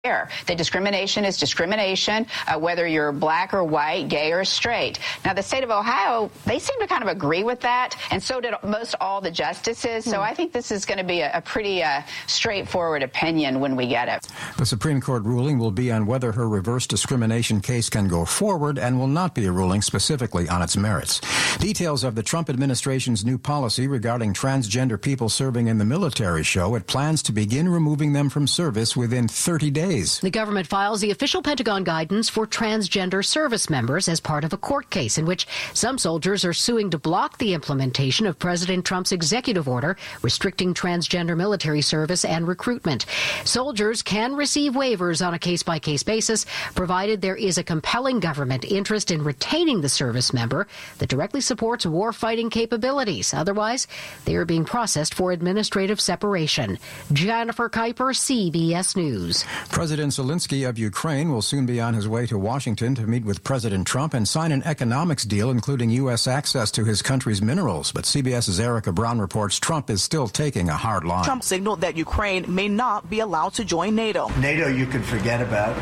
That discrimination is discrimination, whether you're black or white, gay or straight. Now, the state of Ohio, they seem to kind of agree with that, and so did most all the justices. So I think this is going to be a pretty straightforward opinion when we get it. The Supreme Court ruling will be on whether her reverse discrimination case can go forward and will not be a ruling specifically on its merits. Details of the Trump administration's new policy regarding transgender people serving in the military show it plans to begin removing them from service within 30 days. The government files the official Pentagon guidance for transgender service members as part of a court case in which some soldiers are suing to block the implementation of President Trump's executive order restricting transgender military service and recruitment. Soldiers can receive waivers on a case-by-case basis, provided there is a compelling government interest in retaining the service member that directly supports war-fighting capabilities. Otherwise, they are being processed for administrative separation. Jennifer Kuiper, CBS News. President Zelensky of Ukraine will soon be on his way to Washington to meet with President Trump and sign an economics deal including U.S. access to his country's minerals. But CBS's Erica Brown reports Trump is still taking a hard line. Trump signaled that Ukraine may not be allowed to join NATO. NATO you can forget about.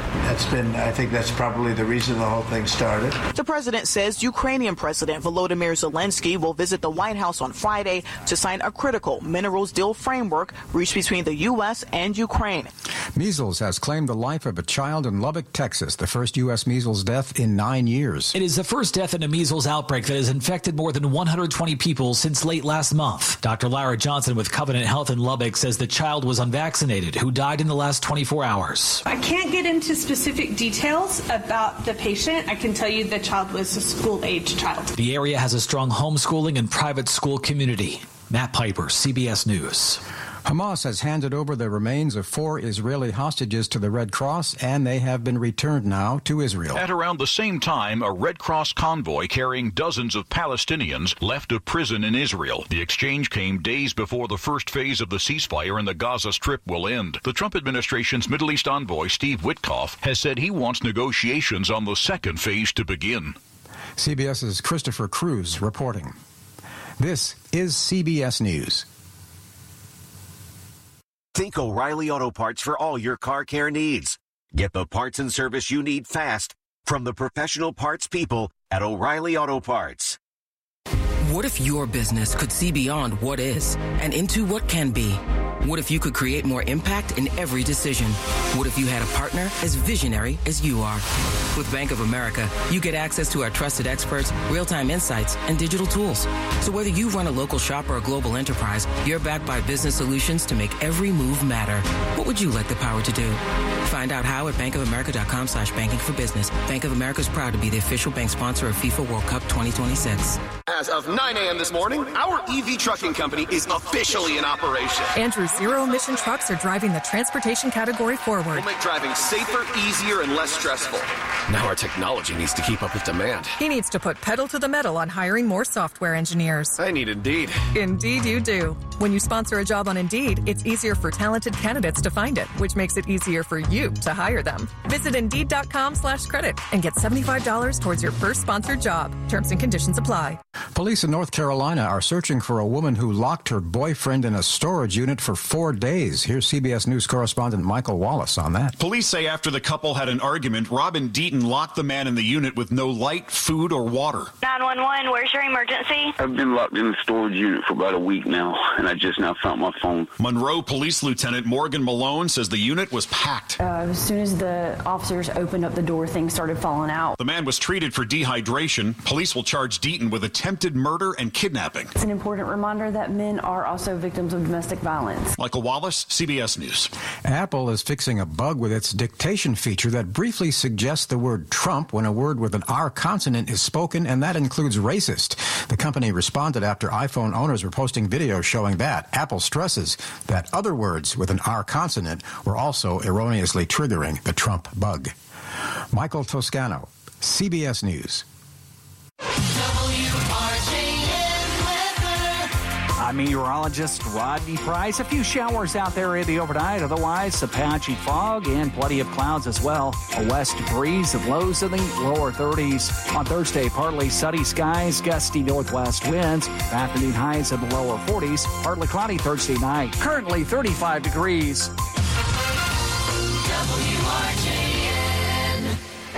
I think that's probably the reason the whole thing started. The president says Ukrainian President Volodymyr Zelensky will visit the White House on Friday to sign a critical minerals deal framework reached between the U.S. and Ukraine. Measles has claimed the life of a child in Lubbock, Texas, the first U.S. measles death in 9 years. It is the first death in a measles outbreak that has infected more than 120 people since late last month. Dr. Lara Johnson with Covenant Health in Lubbock says the child was unvaccinated who died in the last 24 hours. I can't get into specific details about the patient. I can tell you the child was a school-age child. The area has a strong homeschooling and private school community. Matt Piper, CBS News. Hamas has handed over the remains of 4 Israeli hostages to the Red Cross, and they have been returned now to Israel. At around the same time, a Red Cross convoy carrying dozens of Palestinians left a prison in Israel. The exchange came days before the first phase of the ceasefire in the Gaza Strip will end. The Trump administration's Middle East envoy, Steve Witkoff, has said he wants negotiations on the second phase to begin. CBS's Christopher Cruz reporting. This is CBS News. Think O'Reilly Auto Parts for all your car care needs. Get the parts and service you need fast from the professional parts people at O'Reilly Auto Parts. What if your business could see beyond what is and into what can be? What if you could create more impact in every decision? What if you had a partner as visionary as you are? With Bank of America, you get access to our trusted experts, real-time insights, and digital tools. So whether you run a local shop or a global enterprise, you're backed by business solutions to make every move matter. What would you like the power to do? Find out how at bankofamerica.com/banking for business. Bank of America is proud to be the official bank sponsor of FIFA World Cup 2026. As of 9 a.m. this morning, our EV trucking company is officially in operation. Andrew's zero-emission trucks are driving the transportation category forward. We'll make driving safer, easier, and less stressful. Now our technology needs to keep up with demand. He needs to put pedal to the metal on hiring more software engineers. I need Indeed. Indeed you do. When you sponsor a job on Indeed, it's easier for talented candidates to find it, which makes it easier for you to hire them. Visit Indeed.com/credit and get $75 towards your first sponsored job. Terms and conditions apply. Police in North Carolina are searching for a woman who locked her boyfriend in a storage unit for 4 days. Here's CBS News correspondent Michael Wallace on that. Police say after the couple had an argument, Robin Deaton locked the man in the unit with no light, food, or water. 911, where's your emergency? I've been locked in the storage unit for about a week now, and I just now found my phone. Monroe Police Lieutenant Morgan Malone says the unit was packed. As soon as the officers opened up the door, things started falling out. The man was treated for dehydration. Police will charge Deaton with attempted murder and kidnapping. It's an important reminder that men are also victims of domestic violence. Michael Wallace, CBS News. Apple is fixing a bug with its dictation feature that briefly suggests the word Trump when a word with an R consonant is spoken, and that includes racist. The company responded after iPhone owners were posting videos showing that. Apple stresses that other words with an R consonant were also erroneously triggering the Trump bug. Michael Toscano, CBS News. I'm meteorologist Rodney Price. A few showers out there in the overnight. Otherwise, some patchy fog and plenty of clouds as well. A west breeze and lows in the lower 30s. On Thursday, partly sunny skies, gusty northwest winds. Afternoon highs in the lower 40s. Partly cloudy Thursday night. Currently 35 degrees. WRJN.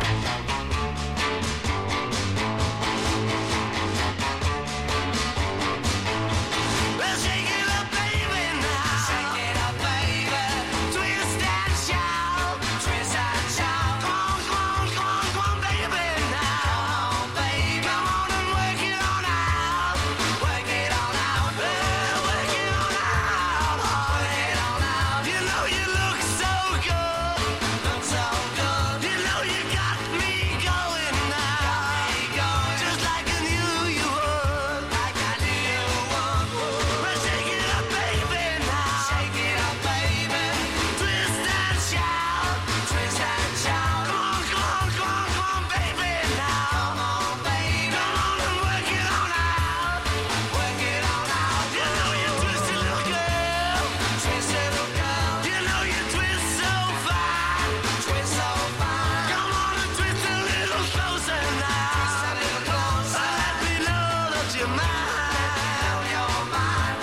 Well, shake it up, baby, now. Shake it up, baby. Twist and shout. Twist and shout. Come on, come on, come on, come on, baby, now. Come on, baby. Come on and work it on out. Work it on out. Well, work it on out. Work it on out. You know you look so good. Look so good. You know you got me going now. Just like I knew you would. Like I knew you would. Well, shake it up, baby, now. Shake it up, baby. Twist and shout. Twist and shout. Come on, come on, come on, come on, baby, now. Come on, baby. Come on and work it on out. Work it on out. You know you twist it, little girl. Twist it, little girl. You know you twist so fine. Twist so fine. Come on and twist a little closer now. Twist a little closer. Let me know that you're mine. You're mine.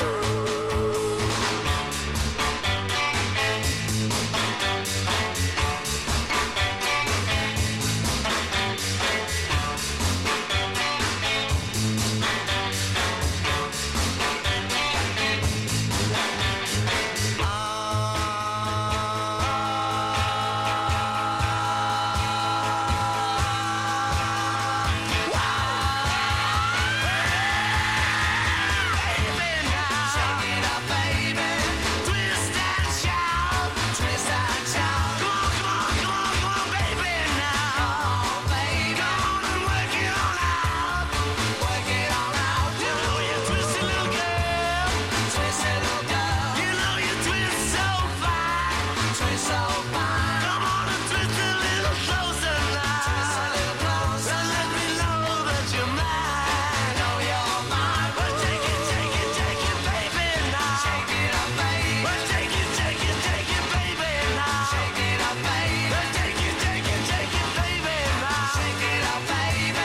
Shake it up, baby. Twist and shout. Twist and shout. Come on, come on, come on, come on, baby, now. Come on, baby. Come on and work it on out. Work it on out. You know you twist it, little girl. Twist it, little girl. You know you twist so fine. Twist so fine. Come on and twist a little closer now. Twist a little closer. Let me know that you're mine. Know you're mine. Well, take it, baby, now. Shake it up, baby. Well, take it, baby, now. Shake it up, baby. Well, take it, baby, now. Shake it up, baby.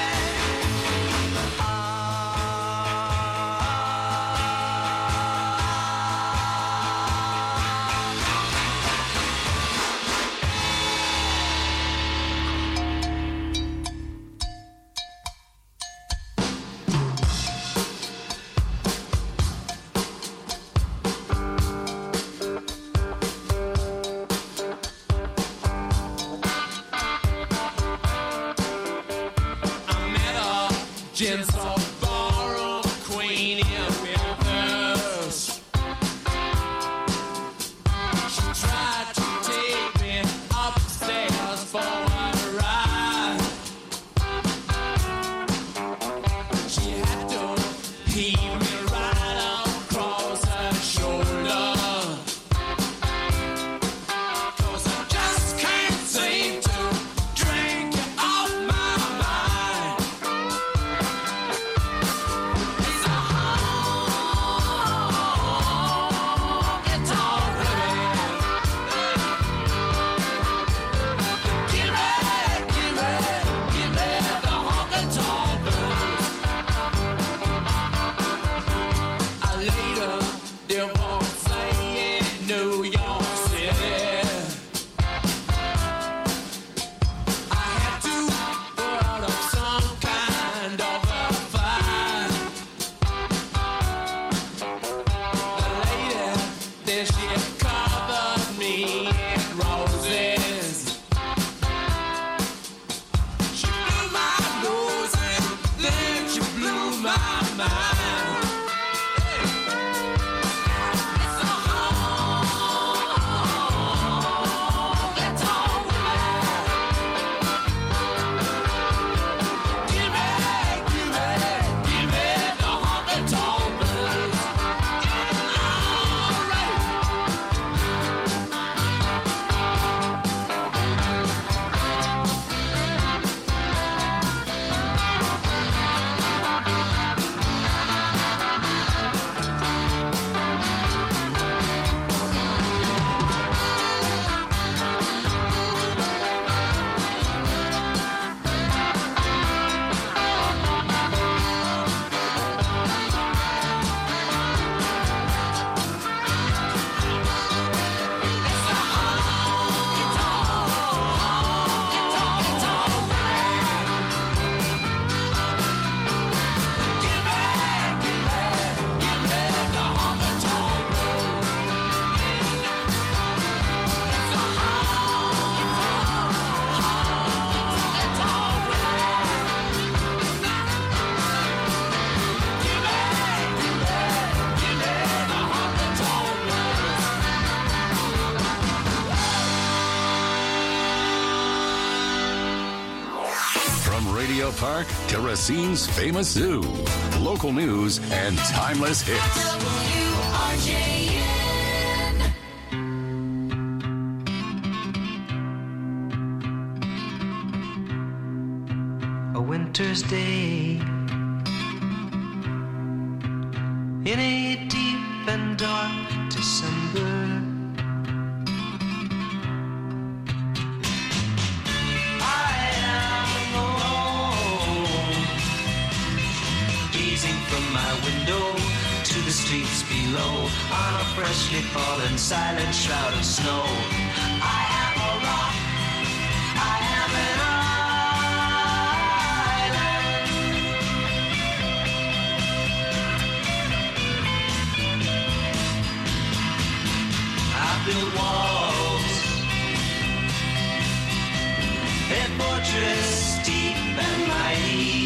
I met a gentle ballroom queen in Memphis. She tried to take me upstairs for a ride. She had to heave me right across her shoulder. 'Cause I just can't seem to drink you off my mind. Radio Park to Racine's famous zoo. Local news and timeless hits. A winter's day in a deep and dark December. I am alone, gazing from my window to the streets below on a freshly fallen silent shroud of snow. I am a rock, I am an build walls, a fortress deep and mighty,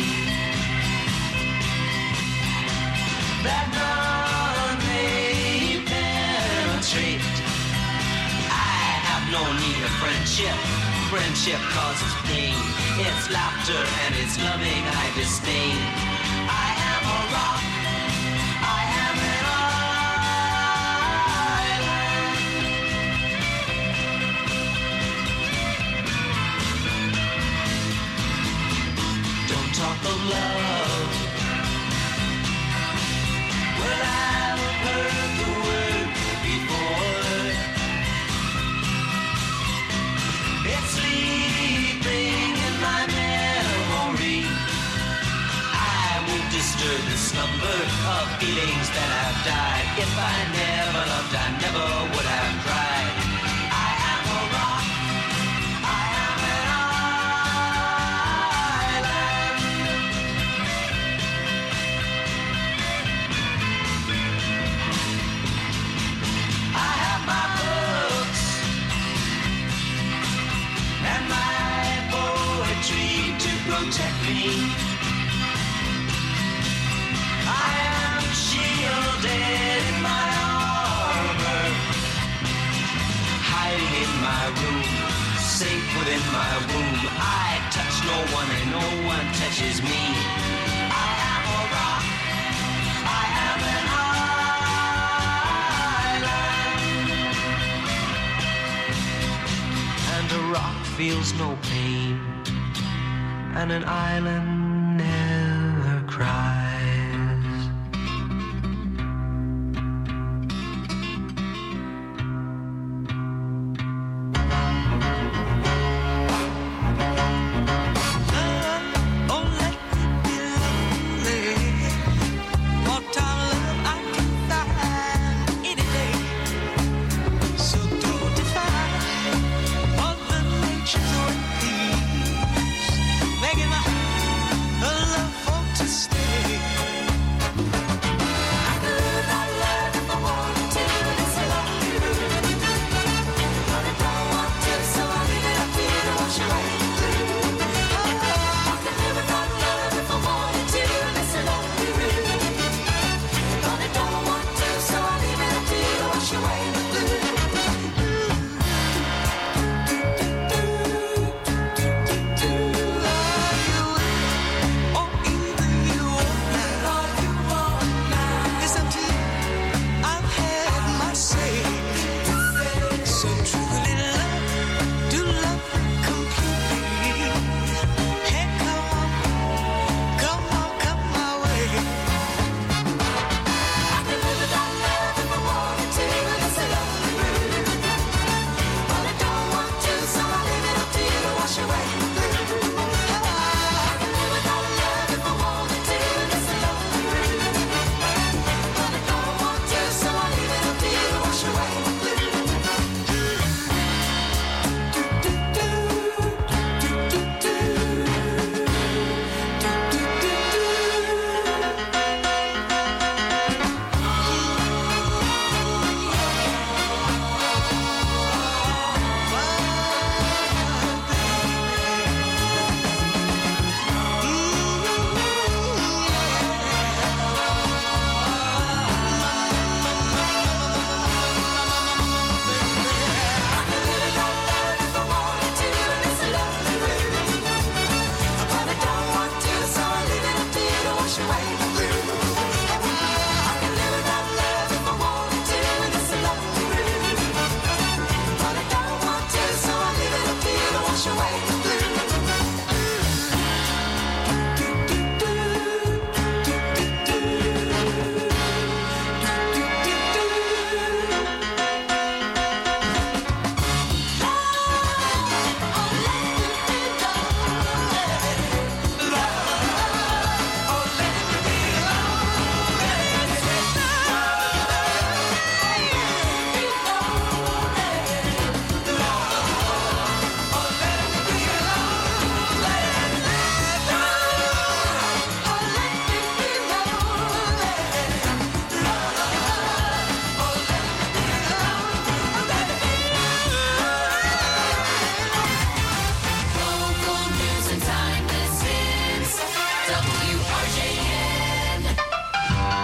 that none may penetrate. I have no need of friendship. Friendship causes pain. It's laughter and it's loving I disdain. I am a rock. I am an talk of love. Well, I've heard the word before. It's sleeping in my memory. I won't disturb the slumber of feelings that have died. If I never loved, I never would have tried. I am a rock. I am an protect me. I am shielded in my armor, hiding in my room, safe within my womb. I touch no one and no one touches me. I am a rock. I am an island, and a rock feels no pain, and an island never cries. Oh, let me be lonely. More time love I can find any day. So don't defy Mother Nature's ways, making my love for to stay. I could not love if I wanted to. It's a lonely road, but I don't want to, so I leave it up to you to wash away the blue. I could live without love if I wanted to. It's a lonely road, but I don't want to, so I leave it up to you to wash away the blue. Complete wash away the blue. Local news and timeless hits. WRJN.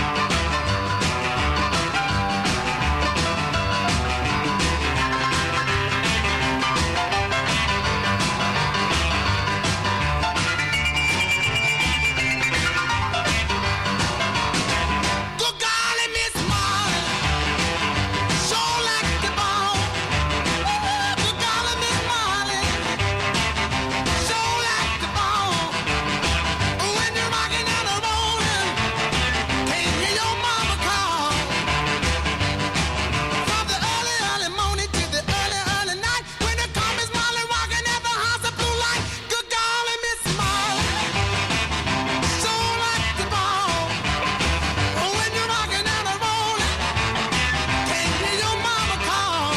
Good golly, Miss Marley, sure like the bone. Good golly, Miss Marley, sure like the bone. When you're rocking and a rolling, can't hear your mama call. From the early, early morning to the early, early night, when the come Miss Marley rocking at the house of blue light. Good golly, Miss Marley, sure like the bone. When you're rocking and a rolling, can't hear your mama call.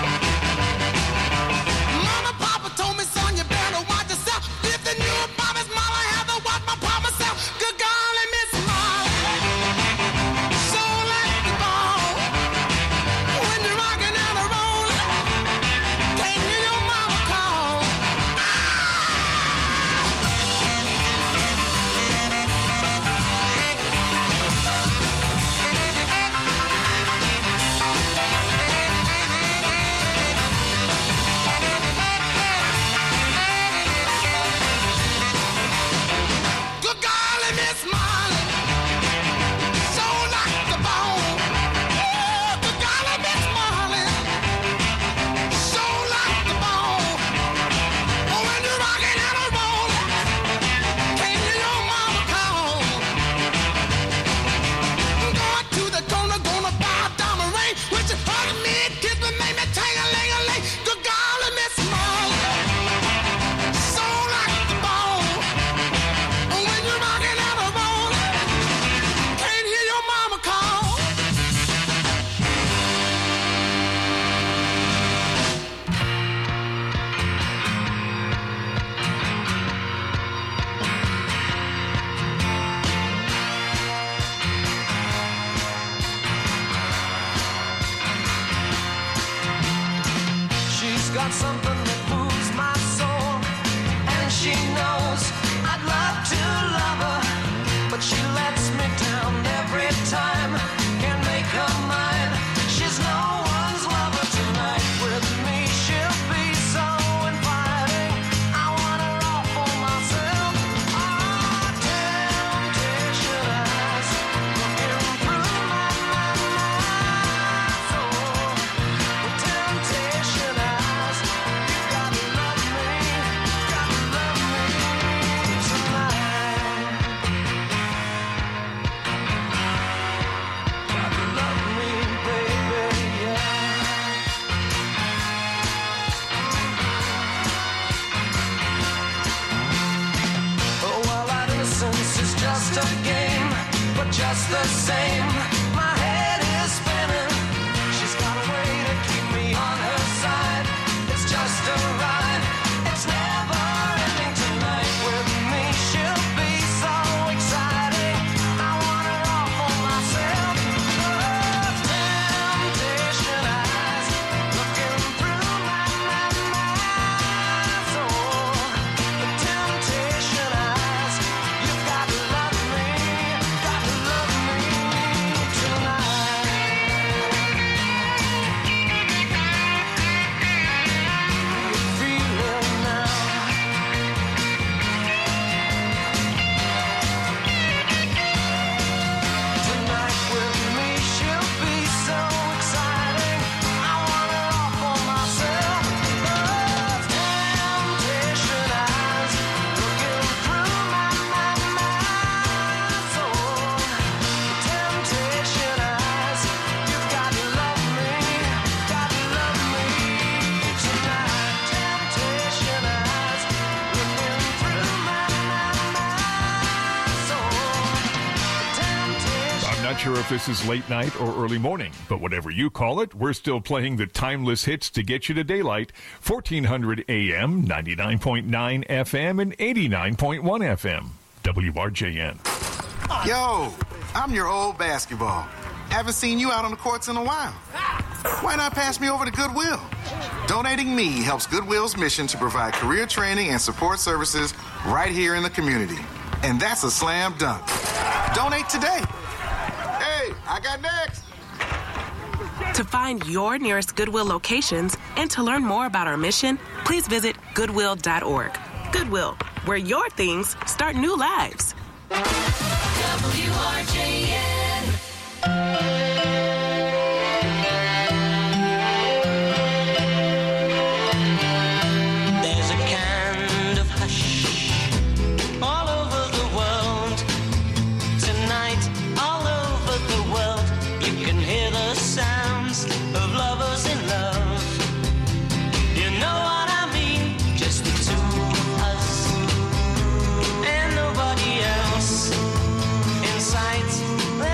Mama, Papa told me, son, you better watch yourself. If the new Miss Marley had to watch my Papa self. Good golly, Miss Marley, so like the ball. When you're rocking and a rolling, can't hear your mama call. Good golly, Miss Marley, so like the bone. Good golly, Miss Marley, so like the bone. When you're rocking and a rolling, can't hear your mama call. Going to the corner, gonna buy a diamond ring. When you hug me, kiss me, make me ting-a-ling-a-ling. Good golly, Miss Marley, so like the bone. When you're rocking and a rolling, can't hear your mama call. She's got something that moves my soul, and she knows I'd love to love her, but she lets me down every time. Can't make her mine. She's no one's lover tonight. With me, she'll be so inviting. I want her all for myself. Temptation eyes looking through my soul. Temptation eyes, you gotta love me tonight. Gotta love me, baby, yeah. Oh, well, our innocence is just a game, but just the same, my head is spinning. She's got a way to keep me on her side. It's just a ride. It's never ending tonight. With me, she'll be so exciting. I want her all for myself. Temptation eyes looking through my soul. The temptation eyes, you gotta love me tonight. Not sure if this is late night or early morning, but whatever you call it, we're still playing the timeless hits to get you to daylight. 1400 AM, 99.9 FM, and 89.1 FM. WRJN. Yo, I'm your old basketball. Haven't seen you out on the courts in a while. Why not pass me over to Goodwill? Donating me helps Goodwill's mission to provide career training and support services right here in the community. And that's a slam dunk. Donate today. Hey, I got next. To find your nearest Goodwill locations and to learn more about our mission, please visit goodwill.org. Goodwill, where your things start new lives. There's a kind of hush all over the world. Tonight, all over the world, you can hear the sounds of lovers in love. You know what I mean? Just the two of us and nobody else. In sight,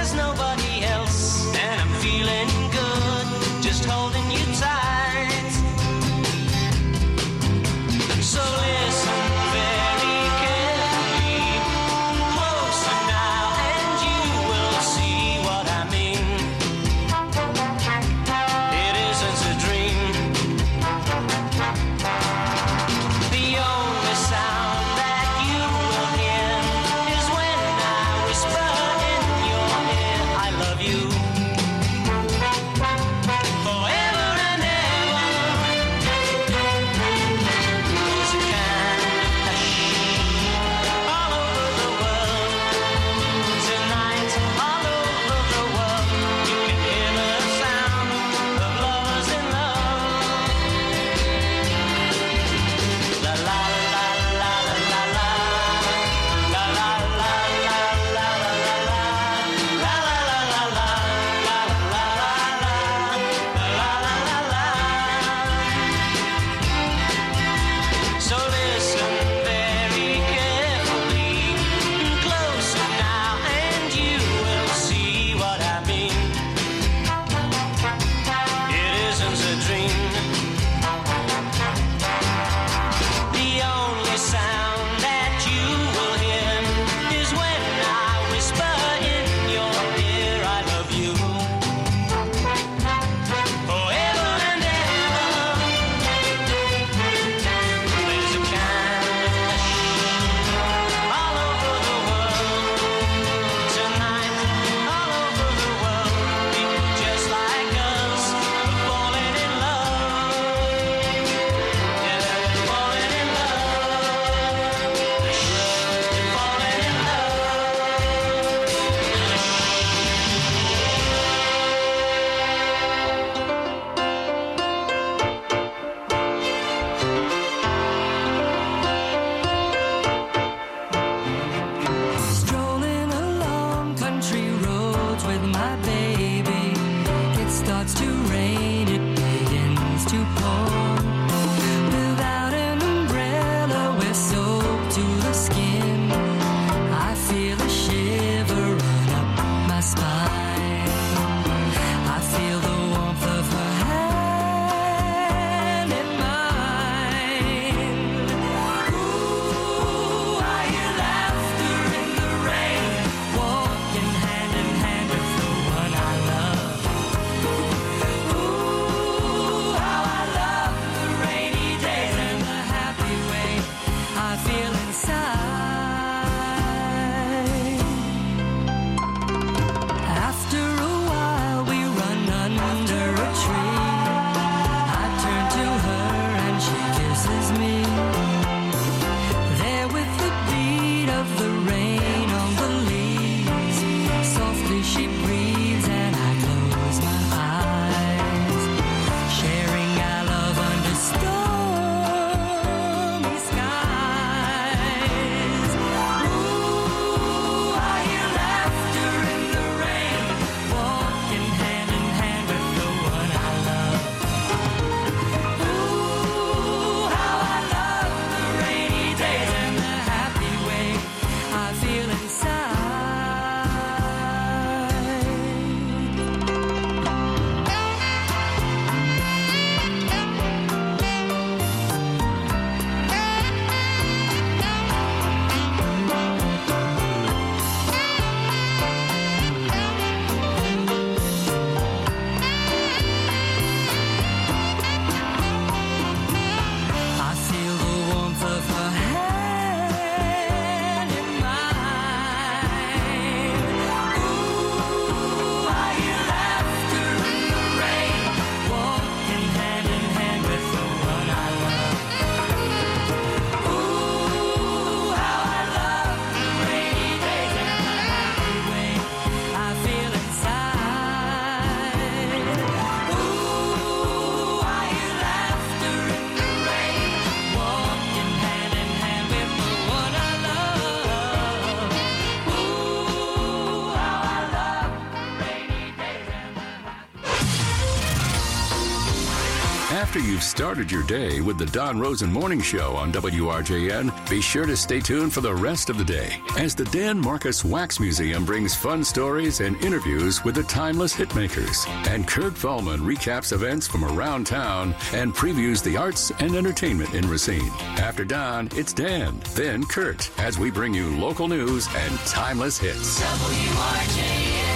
After you've started your day with the Don Rosen Morning Show on WRJN, be sure to stay tuned for the rest of the day as the Dan Marcus Wax Museum brings fun stories and interviews with the timeless hitmakers. And Kurt Fallman recaps events from around town and previews the arts and entertainment in Racine. After Don, it's Dan, then Kurt, as we bring you local news and timeless hits. WRJN.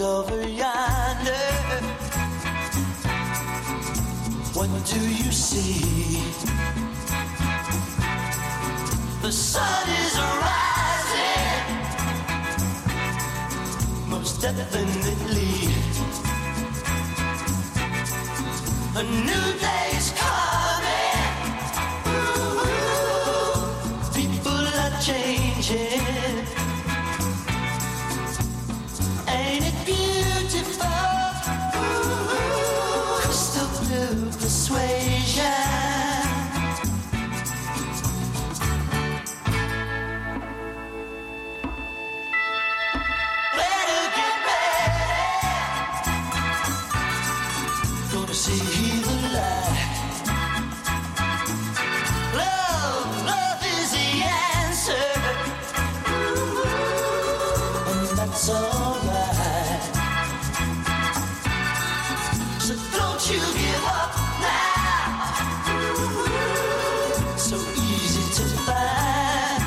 over yonder. What do you see? The sun is rising, most definitely. A new day's coming. Ooh, people are changing. Ain't it beautiful? Ooh, crystal blue persuasion. Better get ready. Gonna see the light. Love is the answer. Ooh, and that's alright. So don't you give up now. Ooh, so easy to find.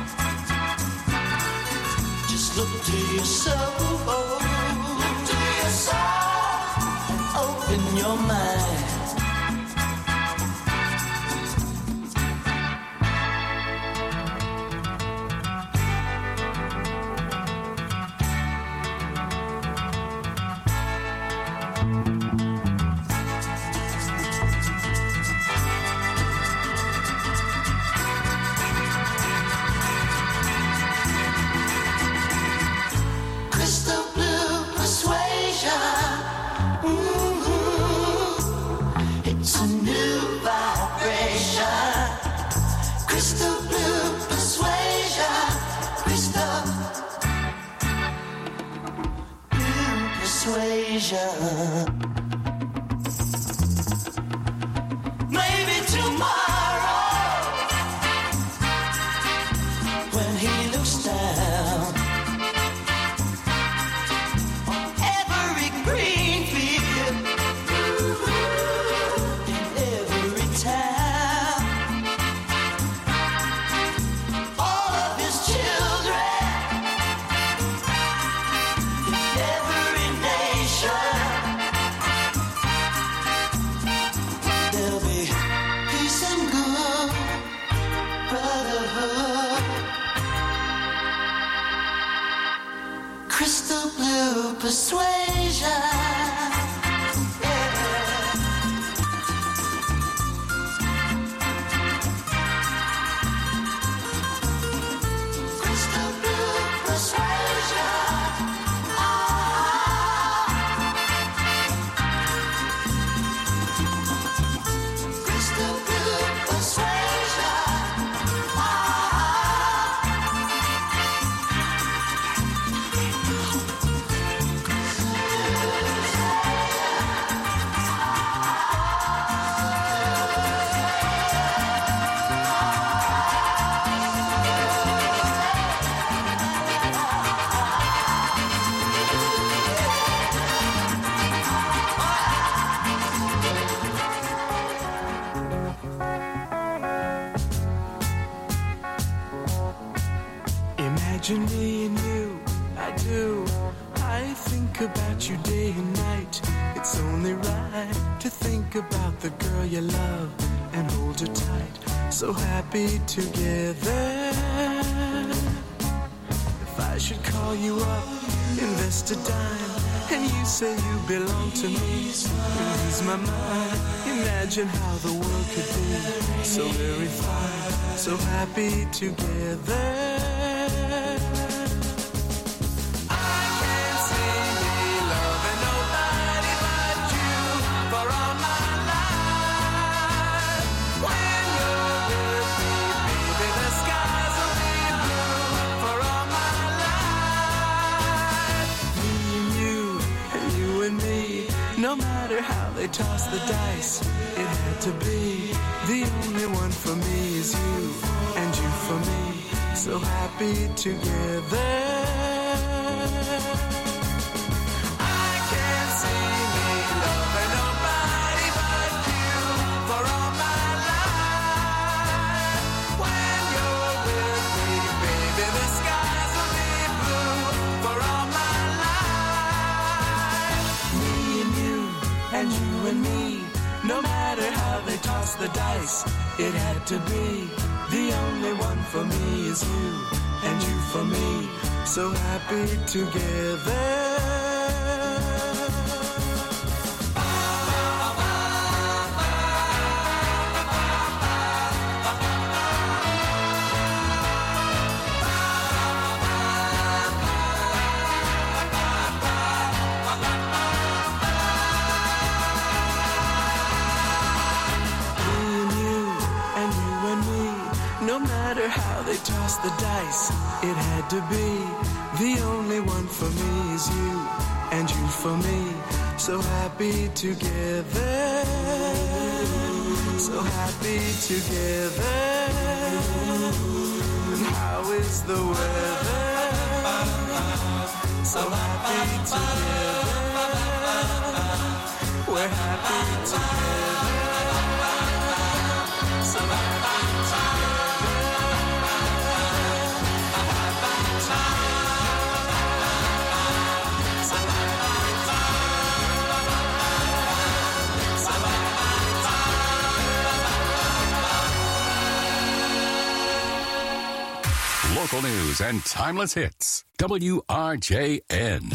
Just look to your soul. Look to your soul and open your mind. Crystal blue persuasion. It's a new vibration. Crystal blue persuasion. Crystal blue persuasion. Maybe tomorrow, when he looks down every green field in every town, all of his children in every nation, there'll be peace and good brotherhood. Crystal blue persuasion. Crystal blue persuasion. Crystal blue persuasion. Imagine me and you, I do. I think about you day and night. It's only right to think about the girl you love and hold her tight. So happy together. If I should call you up, invest a dime, and you say you belong to me, lose my mind. Imagine how the world could be so very fine, so happy together. No matter how they toss the dice, it had to be. The only one for me is you, and you for me. So happy together. I can't see me loving nobody but you for all my life. When you're with me, baby, the skies will be blue for all my life. dice. It had to be. The only one for me is you, and you for me. So happy together. No matter how they toss the dice, it had to be. The only one for me is you, and you for me. So happy together. So happy together. And how is the weather? So happy together. We're happy together. So happy together. Local news and timeless hits. WRJN.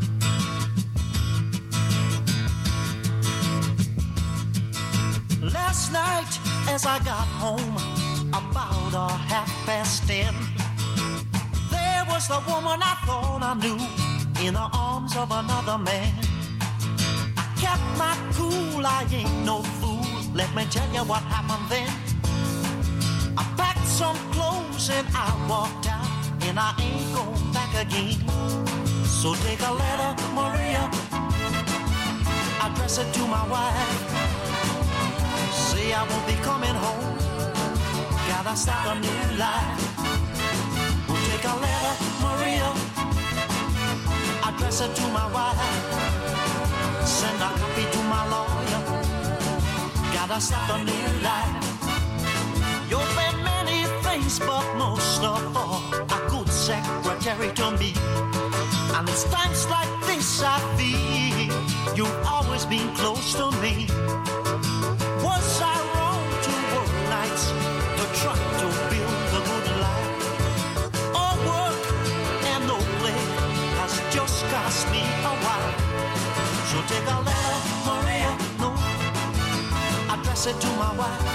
Last night as I got home, about 10:30, there was the woman I thought I knew in the arms of another man. I kept my cool, I ain't no fool. Let me tell you what happened then. I packed some clothes and I walked out, and I ain't going back again. So take a letter, Maria, address it to my wife. Say I won't be coming home, gotta start a new life. We'll take a letter, Maria, address it to my wife. Send a copy to my lawyer, gotta start a new life. You've been many things, but most of all, a good secretary to me. And it's times like this I feel you've always been close to me. Was I wrong to work nights to try to build a good life? All work and no play has just cost me a while. So take a letter, Maria, no, address it to my wife.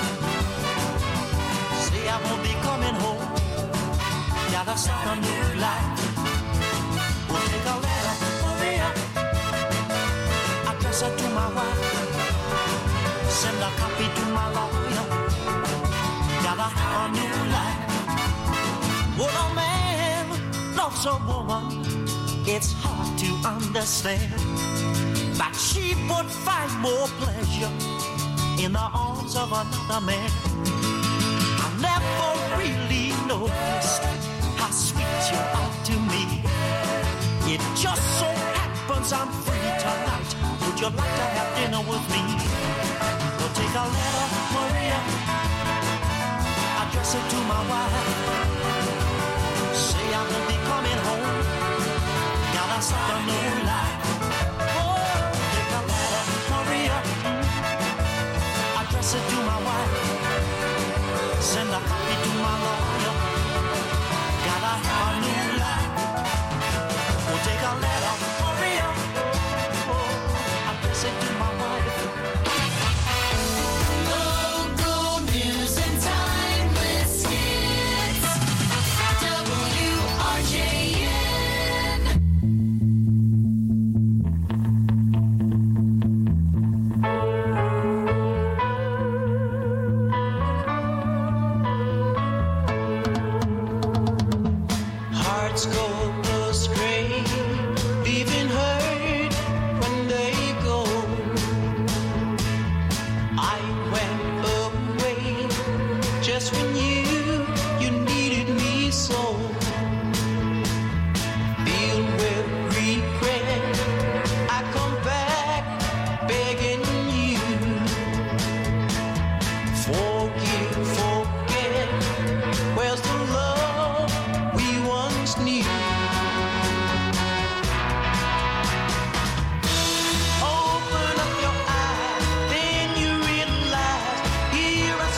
I won't be coming home, gotta start a new life. We'll take a letter, Maria, address it to my wife. Send a copy to my lawyer, gotta have a new life. When a man loves a woman, it's hard to understand that she would find more pleasure in the arms of another man. Never really noticed how sweet you are to me. It just so happens I'm free tonight. Would you like to have dinner with me? We'll take a letter, Maria, address it to my wife. Say I won't be coming home, gotta start a new life. Oh, take a letter, Maria, address it to my wife. Send a copy to my lawyer, gotta have a new life. We'll take a letter, Maria, address it to my wife. Local news and timeless hits. WRJN. Open up your eyes, then you realize here I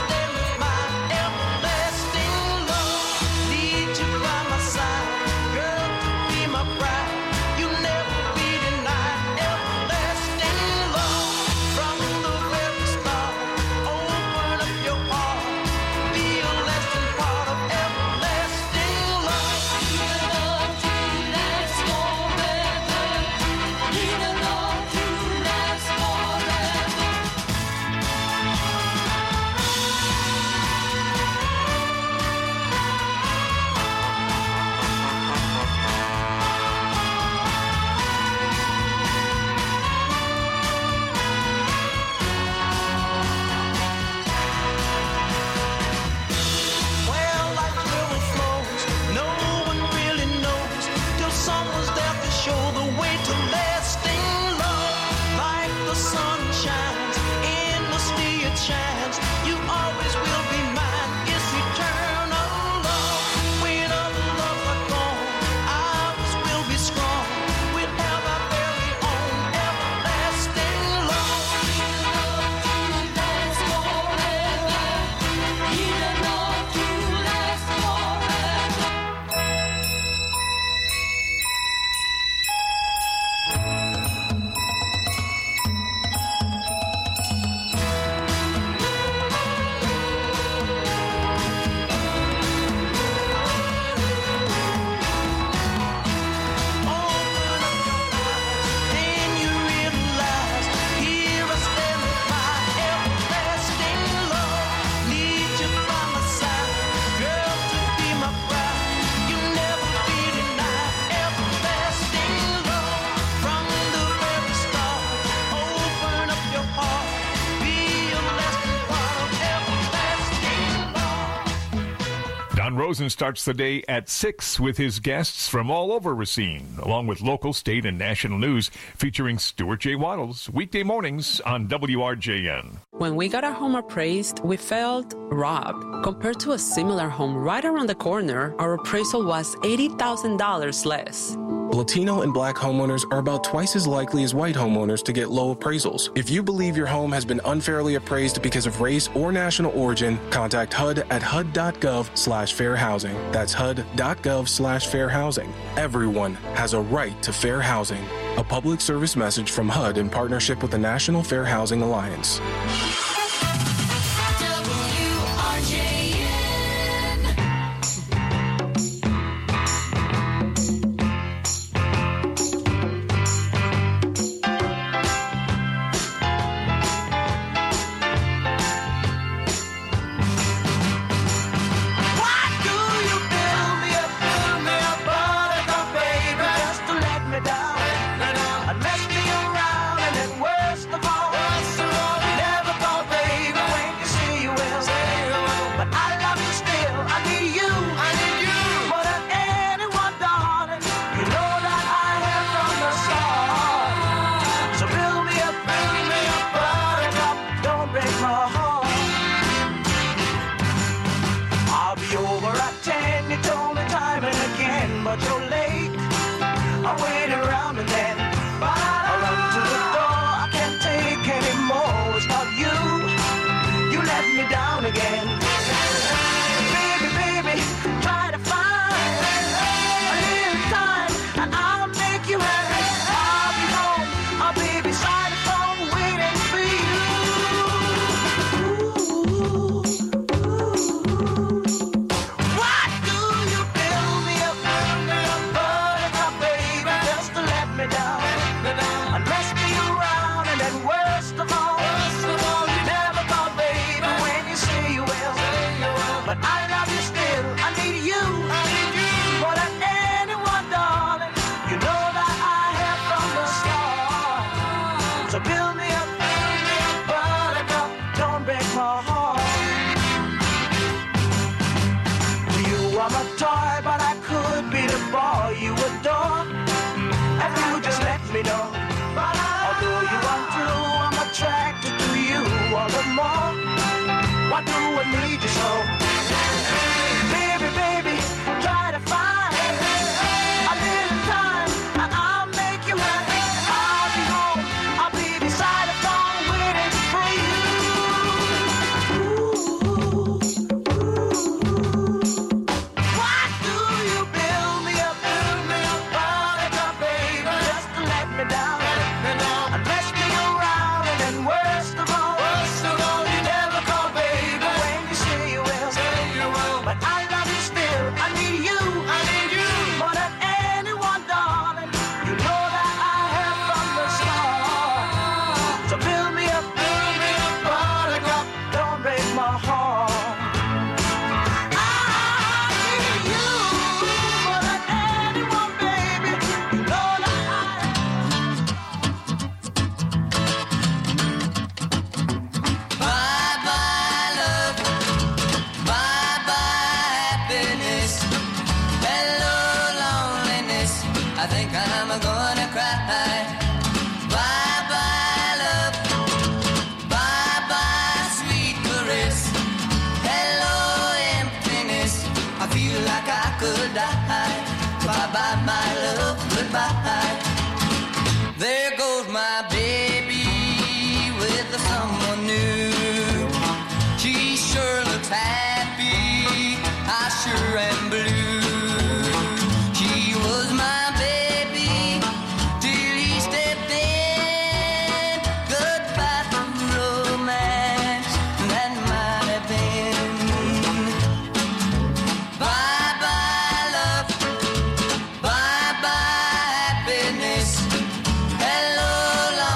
Don Rosen starts the day at 6 with his guests from all over Racine, along with local, state, and national news featuring Stuart J. Waddles, weekday mornings on WRJN. When we got our home appraised, we felt robbed. Compared to a similar home right around the corner, our appraisal was $80,000 less. Latino and black homeowners are about twice as likely as white homeowners to get low appraisals. If you believe your home has been unfairly appraised because of race or national origin, contact HUD at HUD.gov/fair housing. That's HUD.gov/fair housing. Everyone has a right to fair housing. A public service message from HUD in partnership with the National Fair Housing Alliance. Hello,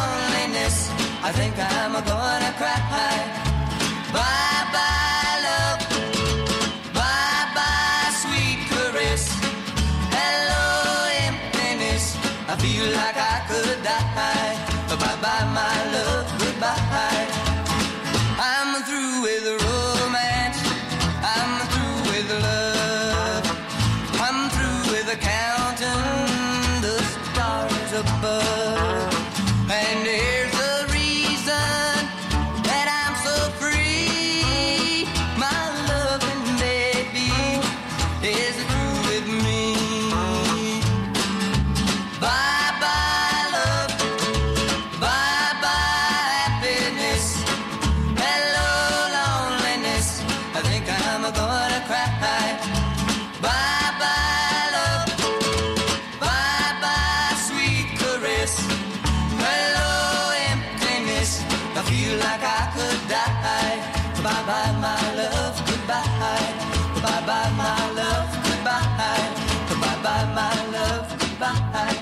I'm gonna cry. Bye-bye, love. Bye-bye, sweet caress. Hello, emptiness. I feel like I could die. Bye-bye, my love, goodbye. Bye-bye, my love, goodbye. Bye-bye, my love, goodbye.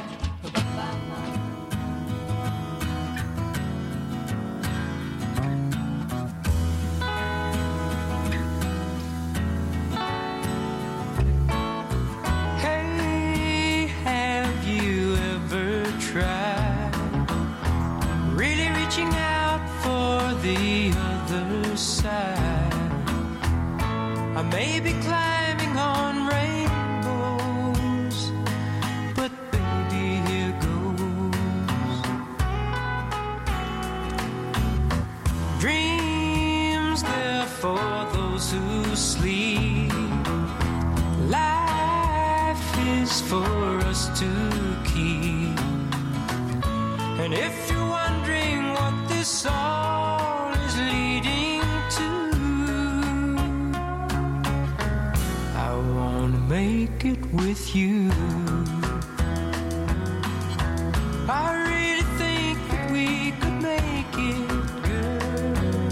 Hey, have you ever tried really reaching out for the other side? I may be climbing on rainbows, but baby, here goes. Dreams, they're for those who sleep. Life is for us to keep. And if you're wondering what this all is leading to, I wanna make it with you. I really think that we could make it, girl.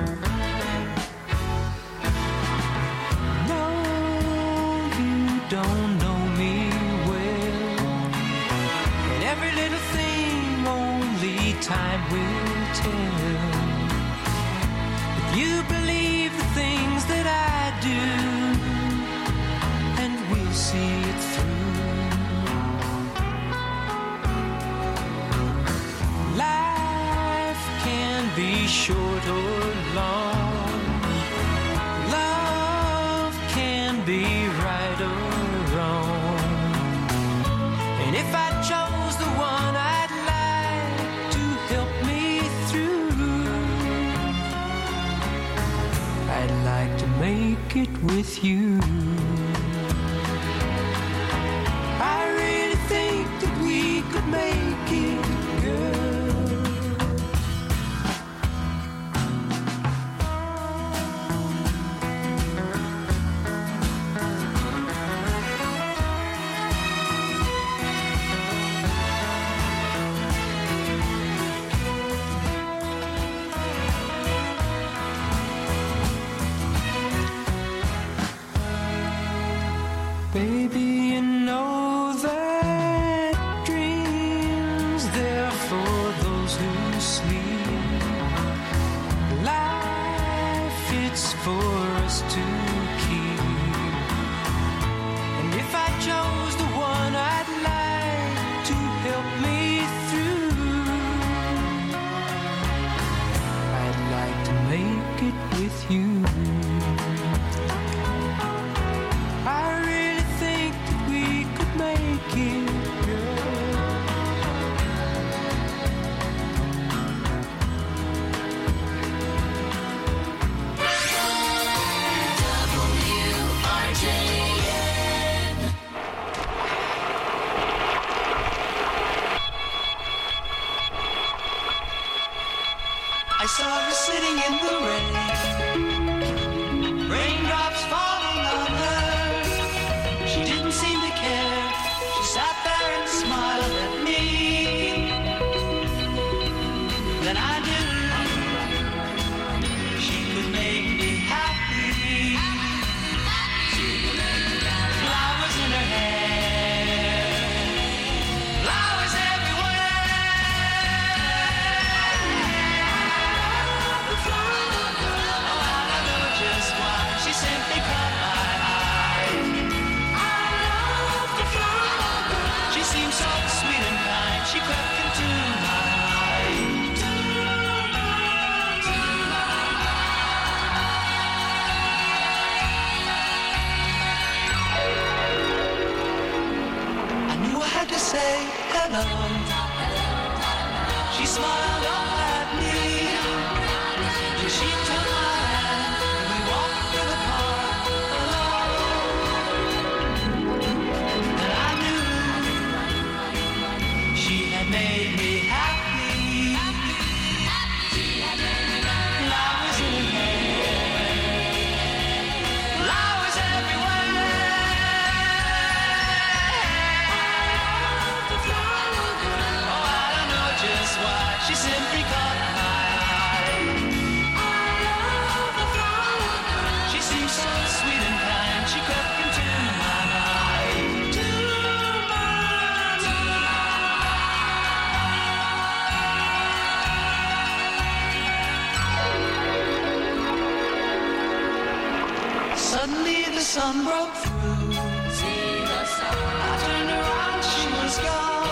No, you don't know me well, and every little thing only time will tell. If you believe the things that I do, and we'll see it through. Life can be short or long. Love can be right or wrong. And if I chose the one I'd like to help me through, I'd like to make it with you. I really think that we could make it, girl. Baby, you know that dreams, they're for those who sleep. Life, it's for us to keep. And if I chose the one I'd like to help me through, I'd like to make it with you. I really think that we could make it, girl. WRJN. I saw her sitting in the rain, raindrops falling on her. She didn't seem to care. She sat there and smiled at me. Then I knew she could make me happy. Flowers in her hair, flowers everywhere. Just why she simply caught my eye. I love the flower girl. She seemed so sweet and kind. She crept into my life. I knew I had to say hello. She smiled up at me. And she took my hand. We walked through the park alone. And I knew she had made me happy. Flowers in her hair, seemed so sweet and kind. She crept into my mind. To Suddenly the sun broke through. I turned around, she was gone.